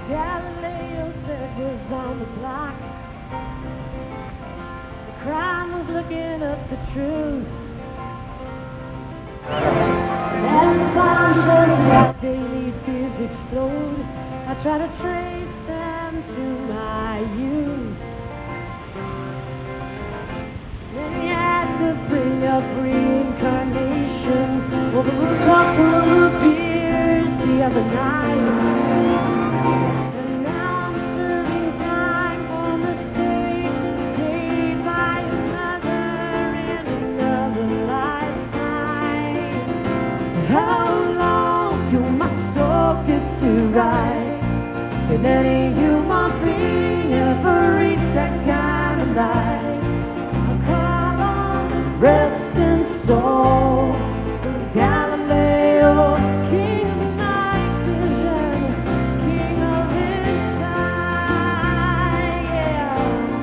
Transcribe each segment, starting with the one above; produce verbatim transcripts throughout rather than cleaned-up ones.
Galileo said was on the block. The crime was looking up the truth. As the bombshells in my daily fears explode, I try to trace them to my youth. Then he had to bring up reincarnation over a couple of beers the other night. And now I'm serving time for mistakes made by another in another lifetime. How long till my soul gets it right? Can any human being ever reach that kind of light? Resting soul, Galileo, king of the night vision, king of inside, yeah.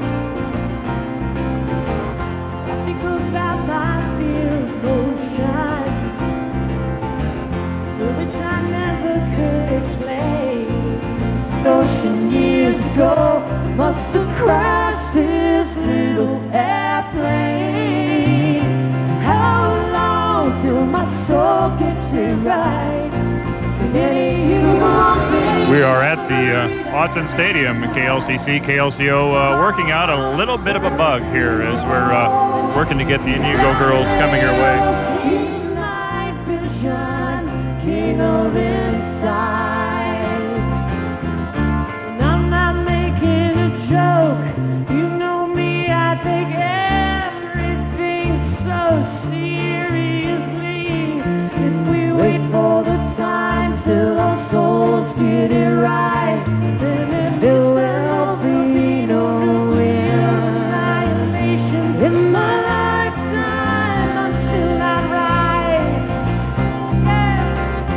I think about my fear of ocean, which I never could explain. Ocean years ago must have crashed this little airplane. Till my soul gets it right. We are at the uh, Autzen Stadium, K L C C, K L C O, uh, working out a little bit of a bug here as we're uh, working to get the Inigo Girls coming your way. King of inside. And I'm not making a joke. You know me, I take everything so seriously. If we wait for the time till our souls get it right, then there will be no annihilation. In my lifetime, I'm still not right. Yeah.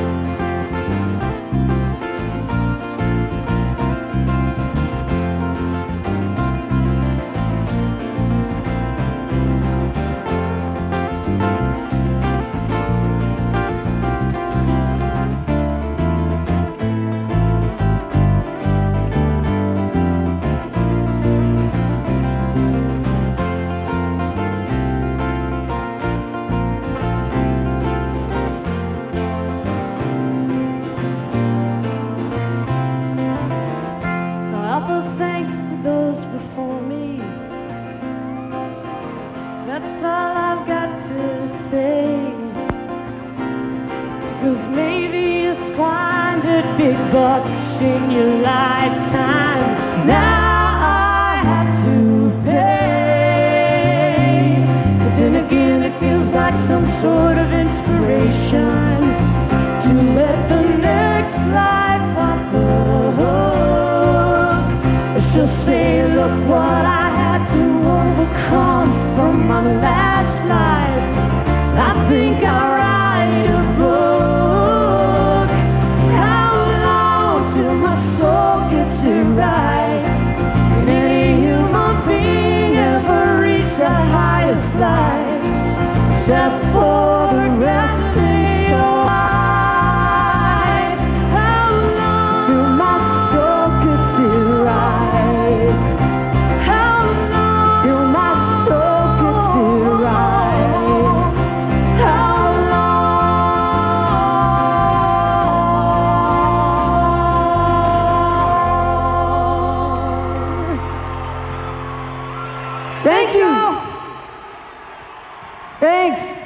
That's all I've got to say. Cause maybe you squandered big bucks in your lifetime. Now I have to pay. But then again it feels like some sort of inspiration to let the next life off the hook. She'll say, look what I had to overcome from my last life. I think I'll write a book. How long till my soul gets it right? Can any human being ever reach the highest light? Except for the resting soul. How long till my soul gets it right? How long till my soul gets it right? How long? Thank you. Thanks.